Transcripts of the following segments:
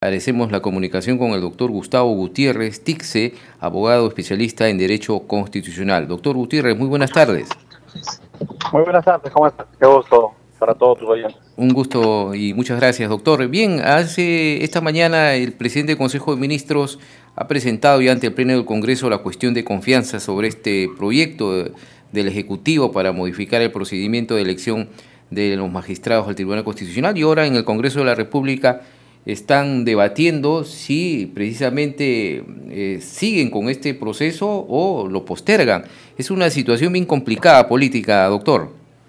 Agradecemos la comunicación con el doctor Gustavo Gutiérrez Tixe, abogado especialista en Derecho Constitucional. Doctor Gutiérrez, muy buenas tardes. Muy buenas tardes, ¿cómo estás? Qué gusto para todos tus oyentes. Un gusto y muchas gracias, doctor. Bien, esta mañana el presidente del Consejo de Ministros ha presentado ya ante el Pleno del Congreso la cuestión de confianza sobre este proyecto del Ejecutivo para modificar el procedimiento de elección de los magistrados al Tribunal Constitucional, y ahora en el Congreso de la República están debatiendo si precisamente siguen con este proceso o lo postergan. Es una situación bien complicada política, doctor.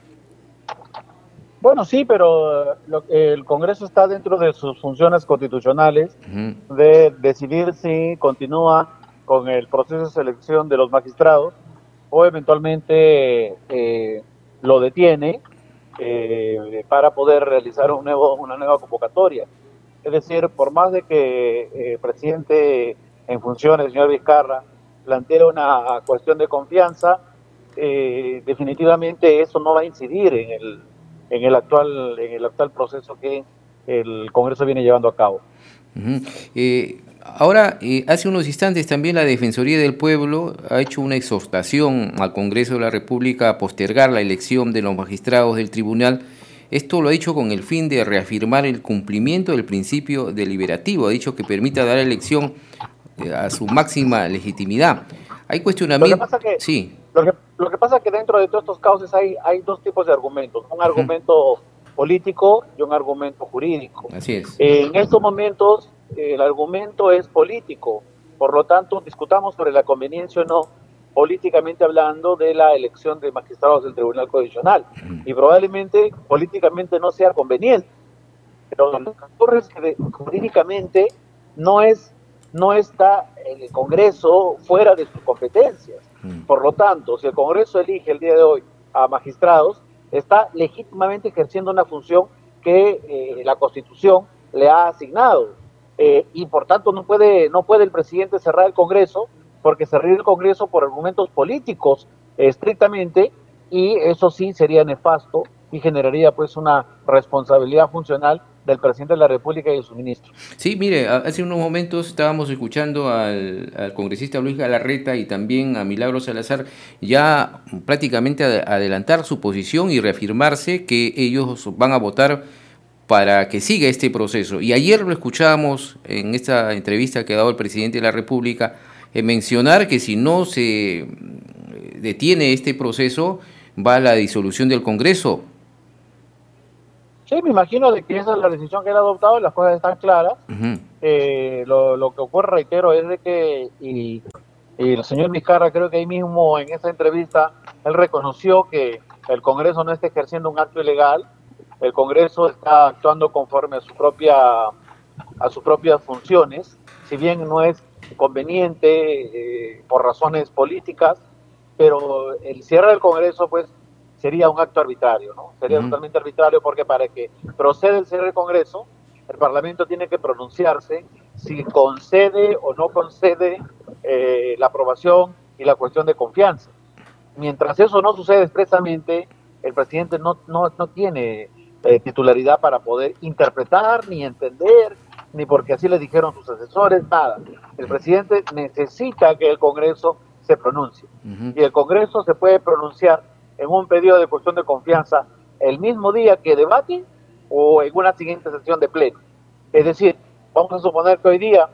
Bueno, sí, pero el Congreso está dentro de sus funciones constitucionales de decidir si continúa con el proceso de selección de los magistrados o eventualmente lo detiene para poder realizar una nueva convocatoria. Es decir, por más de que el presidente en funciones, el señor Vizcarra, plantea una cuestión de confianza, definitivamente eso no va a incidir en el actual proceso que el Congreso viene llevando a cabo. Ahora, hace unos instantes también la Defensoría del Pueblo ha hecho una exhortación al Congreso de la República a postergar la elección de los magistrados del tribunal. Esto lo ha hecho con el fin de reafirmar el cumplimiento del principio deliberativo. Ha dicho que permita dar elección a su máxima legitimidad. Hay cuestionamiento. Lo que pasa es que dentro de todos estos cauces hay dos tipos de argumentos. Un argumento político y un argumento jurídico. Así es. En estos momentos el argumento es político. Por lo tanto, discutamos sobre la conveniencia o no, políticamente hablando, de la elección de magistrados del Tribunal Constitucional. Y probablemente políticamente no sea conveniente. Pero lo que ocurre es que jurídicamente no está el Congreso fuera de sus competencias. Por lo tanto, si el Congreso elige el día de hoy a magistrados, está legítimamente ejerciendo una función que la Constitución le ha asignado. Y por tanto no puede el presidente cerrar el Congreso, porque cerrar el Congreso por argumentos políticos estrictamente, y eso sí sería nefasto y generaría pues una responsabilidad funcional del presidente de la República y de sus ministros. Sí, mire, hace unos momentos estábamos escuchando al congresista Luis Galarreta y también a Milagro Salazar ya prácticamente adelantar su posición y reafirmarse que ellos van a votar para que siga este proceso. Y ayer lo escuchábamos en esta entrevista que ha dado el presidente de la República mencionar que si no se detiene este proceso va a la disolución del Congreso. Sí, me imagino de que esa es la decisión que él ha adoptado, las cosas están claras. Lo que ocurre, reitero, es de que, y el señor Vizcarra, creo que ahí mismo en esa entrevista, él reconoció que el Congreso no está ejerciendo un acto ilegal, el Congreso está actuando conforme a sus propias funciones, si bien no es conveniente por razones políticas, pero el cierre del Congreso, pues, sería un acto arbitrario, ¿no? Sería totalmente arbitrario, porque para que proceda el cierre del Congreso, el Parlamento tiene que pronunciarse si concede o no concede la aprobación y la cuestión de confianza. Mientras eso no sucede expresamente, el presidente no tiene titularidad para poder interpretar, ni entender, ni porque así le dijeron sus asesores, nada. El presidente necesita que el Congreso se pronuncie. Y el Congreso se puede pronunciar en un pedido de cuestión de confianza el mismo día que debate o en una siguiente sesión de pleno. Es decir, vamos a suponer que hoy día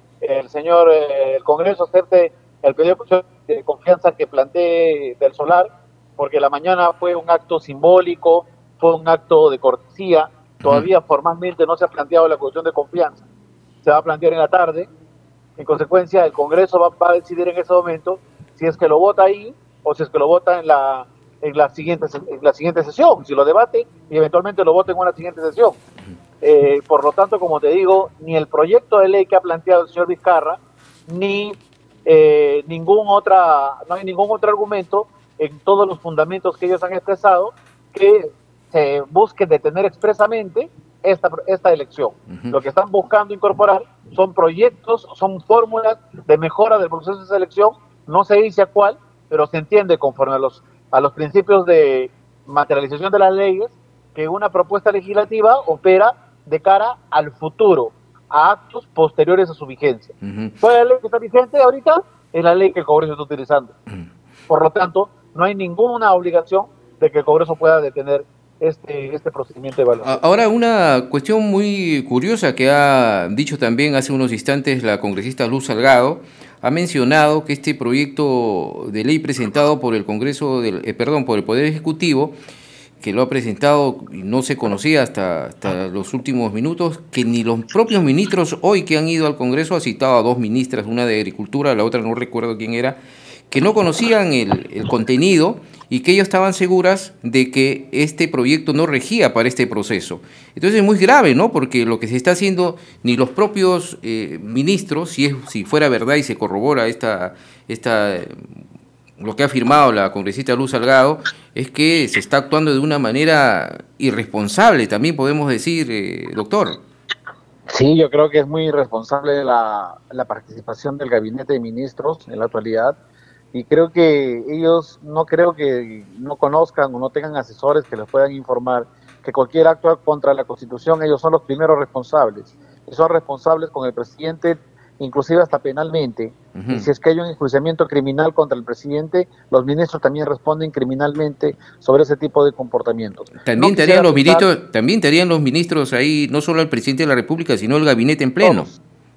el Congreso acepte el pedido de confianza que plantee del Solar, porque la mañana fue un acto simbólico, fue un acto de cortesía, todavía formalmente no se ha planteado la cuestión de confianza, se va a plantear en la tarde. En consecuencia, el Congreso va a decidir en ese momento si es que lo vota ahí o si es que lo vota en la siguiente sesión, si lo debate y eventualmente lo vota en una siguiente sesión. Por lo tanto, como te digo, ni el proyecto de ley que ha planteado el señor Vizcarra, ni no hay ningún otro argumento en todos los fundamentos que ellos han expresado que se busque detener expresamente esta elección. Lo que están buscando incorporar son proyectos, son fórmulas de mejora del proceso de selección, no se dice a cuál, pero se entiende conforme a los principios de materialización de las leyes, que una propuesta legislativa opera de cara al futuro, a actos posteriores a su vigencia. ¿Cuál es la ley que está vigente ahorita? Es la ley que el Congreso está utilizando. Por lo tanto, no hay ninguna obligación de que el Congreso pueda detener este procedimiento de evaluación. Ahora, una cuestión muy curiosa que ha dicho también hace unos instantes la congresista Luz Salgado, ha mencionado que este proyecto de ley presentado por el Congreso, por el Poder Ejecutivo, que lo ha presentado y no se conocía hasta los últimos minutos, que ni los propios ministros hoy que han ido al Congreso, ha citado a dos ministras, una de Agricultura, la otra no recuerdo quién era, que no conocían el contenido y que ellos estaban seguras de que este proyecto no regía para este proceso. Entonces es muy grave, ¿no? Porque lo que se está haciendo, ni los propios ministros, si fuera verdad y se corrobora lo que ha afirmado la congresista Luz Salgado, es que se está actuando de una manera irresponsable, también podemos decir, doctor. Sí, yo creo que es muy irresponsable la participación del gabinete de ministros en la actualidad, y creo que ellos no conozcan o no tengan asesores que les puedan informar que cualquier acto contra la Constitución, ellos son los primeros responsables, y son responsables con el presidente, inclusive hasta penalmente. Y si es que hay un enjuiciamiento criminal contra el presidente, los ministros también responden criminalmente sobre ese tipo de comportamientos. También estarían los ministros ahí, no solo el presidente de la República, sino el gabinete en pleno.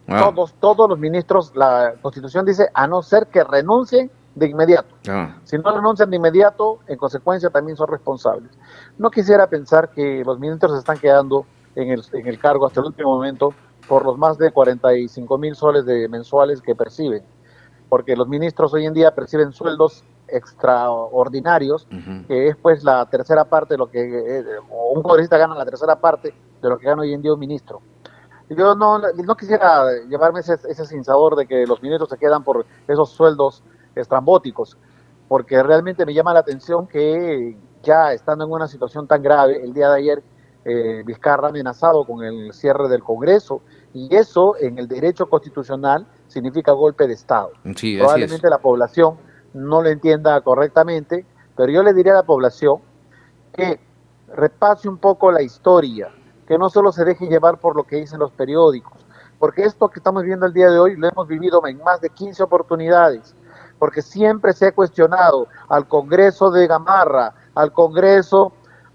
Todos los ministros, la Constitución dice, a no ser que renuncien de inmediato. Si no renuncian de inmediato, en consecuencia también son responsables. No quisiera pensar que los ministros se están quedando en el cargo hasta el último momento por los más de 45,000 soles mensuales que perciben, porque los ministros hoy en día perciben sueldos extraordinarios, que es pues la tercera parte de lo que un congresista gana, la tercera parte de lo que gana hoy en día un ministro. Yo no quisiera llevarme ese sinsabor de que los ministros se quedan por esos sueldos estrambóticos, porque realmente me llama la atención que ya estando en una situación tan grave, el día de ayer Vizcarra ha amenazado con el cierre del Congreso, y eso en el derecho constitucional significa golpe de Estado. Sí, probablemente la población no lo entienda correctamente, pero yo le diría a la población que repase un poco la historia, que no solo se deje llevar por lo que dicen los periódicos, porque esto que estamos viendo el día de hoy lo hemos vivido en más de 15 oportunidades, porque siempre se ha cuestionado al Congreso de Gamarra, al Congreso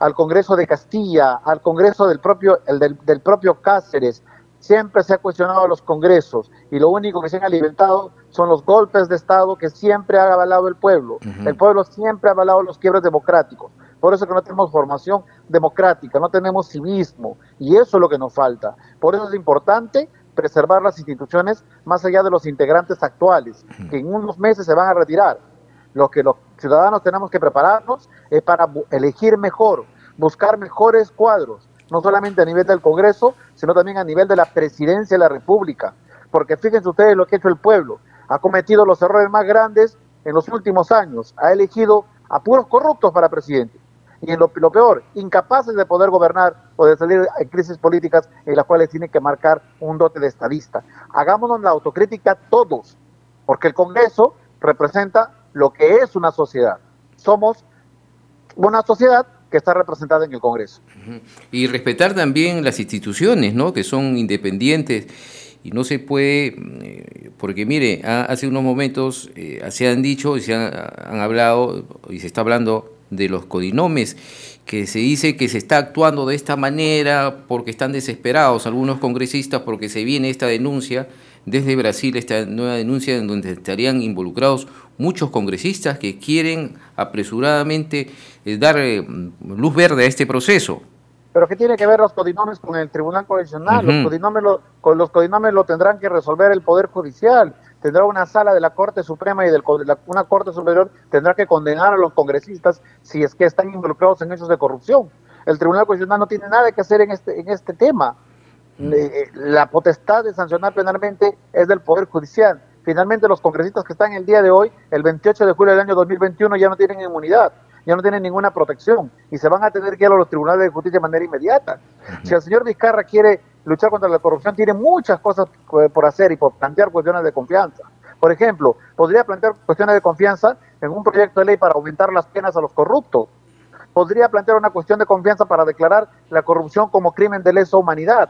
de Castilla, al Congreso del propio Cáceres. Siempre se ha cuestionado a los congresos, y lo único que se han alimentado son los golpes de Estado que siempre ha avalado el pueblo. El pueblo siempre ha avalado los quiebres democráticos. Por eso que no tenemos formación democrática, no tenemos civismo, y eso es lo que nos falta. Por eso es importante preservar las instituciones más allá de los integrantes actuales, que en unos meses se van a retirar. Lo que los ciudadanos tenemos que prepararnos es para elegir mejor, buscar mejores cuadros, no solamente a nivel del Congreso, sino también a nivel de la Presidencia de la República. Porque fíjense ustedes lo que ha hecho el pueblo. Ha cometido los errores más grandes en los últimos años. Ha elegido a puros corruptos para presidente. Y en lo peor, incapaces de poder gobernar o de salir en crisis políticas en las cuales tienen que marcar un dote de estadista. Hagámonos la autocrítica todos, porque el Congreso representa lo que es una sociedad. Somos una sociedad que está representada en el Congreso. Y respetar también las instituciones, ¿no?, que son independientes, y no se puede, porque mire, hace unos momentos se han dicho y han hablado, y se está hablando de los codinomes, que se dice que se está actuando de esta manera porque están desesperados algunos congresistas, porque se viene esta denuncia desde Brasil, esta nueva denuncia en donde estarían involucrados muchos congresistas que quieren apresuradamente dar luz verde a este proceso. ¿Pero qué tiene que ver los codinomes con el Tribunal Constitucional? Los codinomes lo tendrán que resolver el Poder Judicial. Tendrá una sala de la Corte Suprema y una Corte Superior tendrá que condenar a los congresistas si es que están involucrados en hechos de corrupción. El Tribunal Constitucional no tiene nada que hacer en este tema. La potestad de sancionar penalmente es del Poder Judicial. Finalmente, los congresistas que están el día de hoy, el 28 de julio del año 2021, ya no tienen inmunidad, ya no tienen ninguna protección y se van a tener que ir a los tribunales de justicia de manera inmediata. Si el señor Vizcarra quiere luchar contra la corrupción, tiene muchas cosas por hacer y por plantear cuestiones de confianza. Por ejemplo, podría plantear cuestiones de confianza en un proyecto de ley para aumentar las penas a los corruptos. Podría plantear una cuestión de confianza para declarar la corrupción como crimen de lesa humanidad.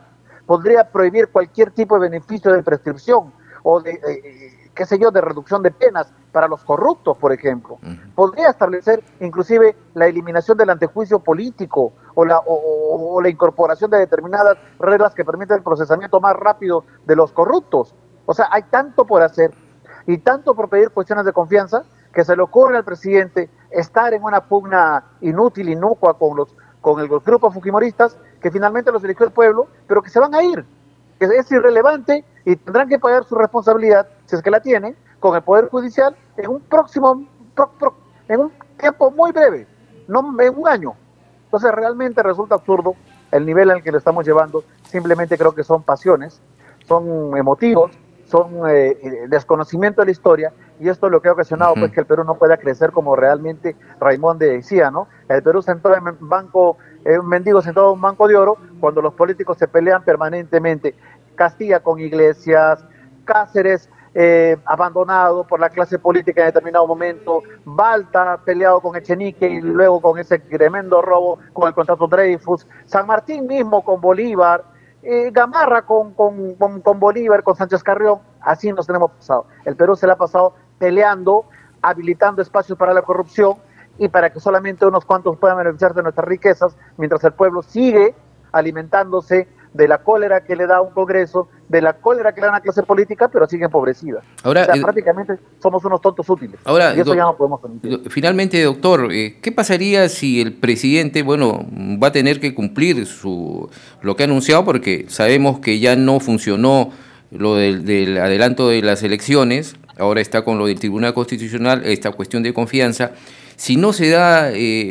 podría prohibir cualquier tipo de beneficio de prescripción o de, qué sé yo, de reducción de penas para los corruptos, por ejemplo. Podría establecer inclusive la eliminación del antejuicio político o la incorporación de determinadas reglas que permiten el procesamiento más rápido de los corruptos. O sea, hay tanto por hacer y tanto por pedir cuestiones de confianza que se le ocurre al presidente estar en una pugna inútil, inocua con los grupos fujimoristas que finalmente los eligió el pueblo, pero que se van a ir, que es irrelevante y tendrán que pagar su responsabilidad, si es que la tienen, con el Poder Judicial en un en un tiempo muy breve, no en un año. Entonces realmente resulta absurdo el nivel al que le estamos llevando. Simplemente creo que son pasiones, son emotivos, son desconocimiento de la historia, y esto es lo que ha ocasionado pues que el Perú no pueda crecer como realmente Raimonde decía, ¿no? El Perú sentado en un mendigo sentado en un banco de oro, cuando los políticos se pelean permanentemente. Castilla con Iglesias, Cáceres abandonado por la clase política en determinado momento, Balta peleado con Echenique y luego con ese tremendo robo con el contrato Dreyfus, San Martín mismo con Bolívar, Gamarra con Bolívar, con Sánchez Carrión. Así nos tenemos pasado. El Perú se le ha pasado peleando, habilitando espacios para la corrupción y para que solamente unos cuantos puedan beneficiarse de nuestras riquezas, mientras el pueblo sigue alimentándose de la cólera que le da un Congreso, de la cólera que le da una clase política, pero sigue empobrecida. Ahora, o sea, prácticamente somos unos tontos útiles. Ahora, y eso ya no podemos permitir. Finalmente, doctor, ¿qué pasaría si el presidente, va a tener que cumplir lo que ha anunciado, porque sabemos que ya no funcionó lo del adelanto de las elecciones, ahora está con lo del Tribunal Constitucional, esta cuestión de confianza? Si no se da...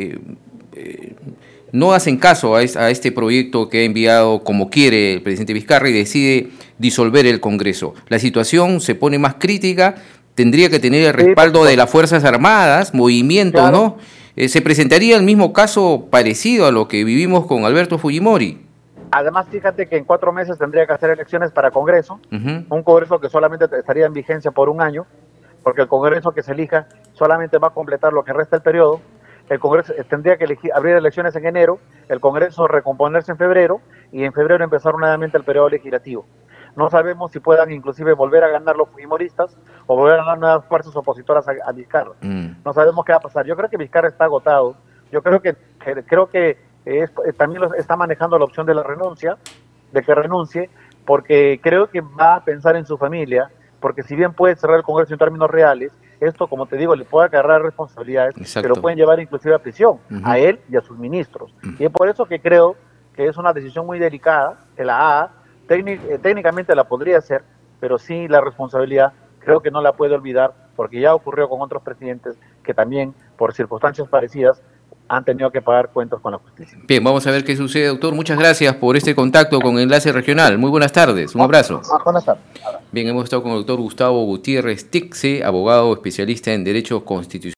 no hacen caso a este proyecto que ha enviado como quiere el presidente Vizcarra y decide disolver el Congreso. La situación se pone más crítica, tendría que tener el respaldo de las Fuerzas Armadas, movimientos, claro. ¿No? ¿Se presentaría el mismo caso parecido a lo que vivimos con Alberto Fujimori? Además, fíjate que en 4 meses tendría que hacer elecciones para Congreso, un Congreso que solamente estaría en vigencia por 1 año, porque el Congreso que se elija solamente va a completar lo que resta del periodo. El Congreso tendría que abrir elecciones en enero, el Congreso recomponerse en febrero y en febrero empezar nuevamente el periodo legislativo. No sabemos si puedan inclusive volver a ganar los fujimoristas o volver a ganar nuevas fuerzas opositoras a Vizcarra. No sabemos qué va a pasar. Yo creo que Vizcarra está agotado. Yo creo que también está manejando la opción de la renuncia, de que renuncie, porque creo que va a pensar en su familia, porque si bien puede cerrar el Congreso en términos reales, esto, como te digo, le puede agarrar responsabilidades. Exacto. Que lo pueden llevar inclusive a prisión, a él y a sus ministros. Y es por eso que creo que es una decisión muy delicada, que la AA técnicamente la podría hacer, pero sí la responsabilidad creo que no la puede olvidar, porque ya ocurrió con otros presidentes que también, por circunstancias parecidas, han tenido que pagar cuentas con la justicia. Bien, vamos a ver qué sucede, doctor. Muchas gracias por este contacto con Enlace Regional. Muy buenas tardes, un abrazo. Buenas tardes. Bien, hemos estado con el doctor Gustavo Gutiérrez Tixe, abogado especialista en Derecho Constitucional.